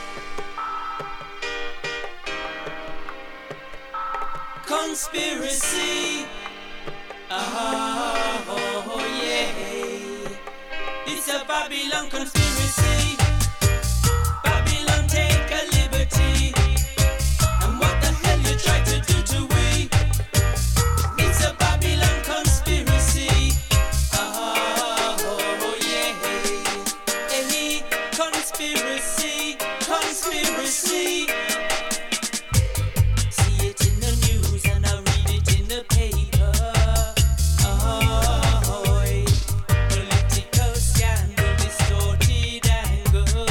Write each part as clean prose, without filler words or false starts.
Conspiracy. Oh yeah. It's a Babylon conspiracy. Babylon take a liberty. And what the hell you try to do to we? It's a Babylon conspiracy. Oh yeah. Hey, conspiracy, conspiracy. See it in the news and I read it in the paper. Oh, political scandal, distorted angle.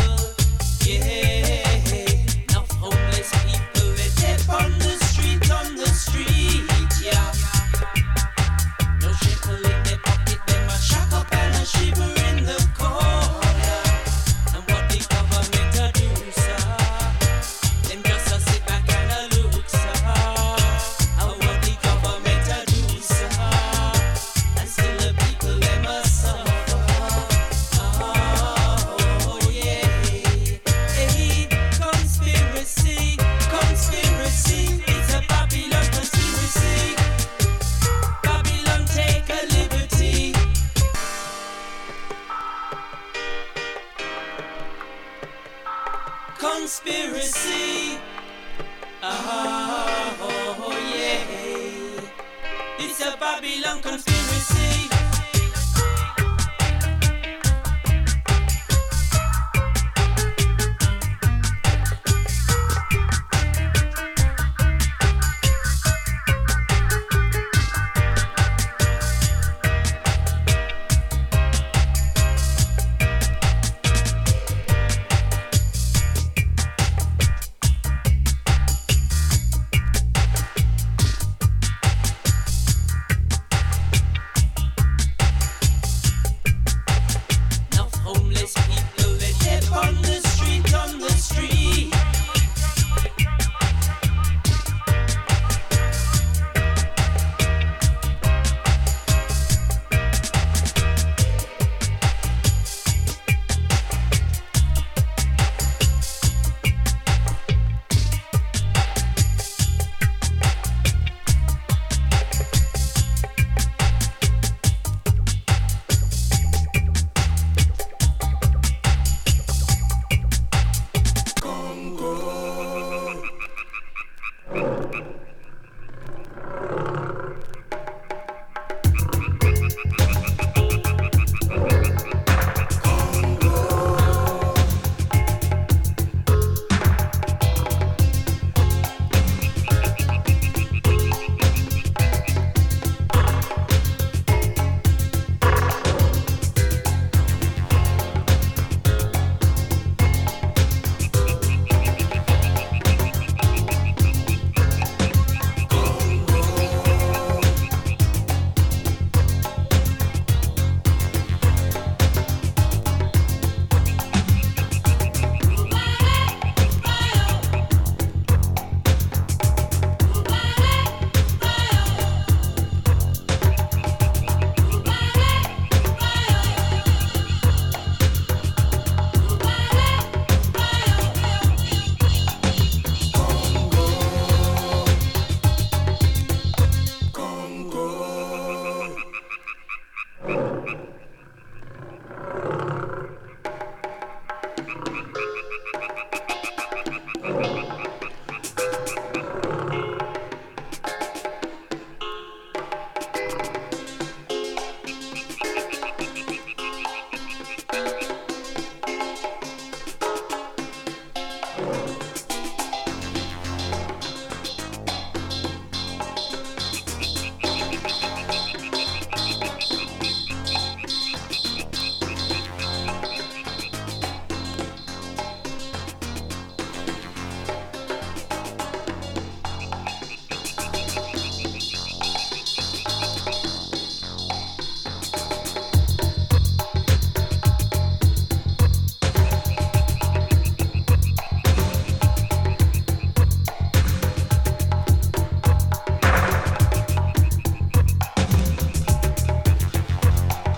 Yeah, enough homeless people they tap on the street, yeah. No shekel in their pocket, them a shack up and a shiver in the corner. And what the government a do, sir? Them just a sit back and a look, sir. And what the government a do, sir? And still the people them a suffer. Oh yeah. Hey, conspiracy, conspiracy. It's a Babylon conspiracy. Babylon take a liberty. Conspiracy. Oh yeah. It's a Babylon conspiracy.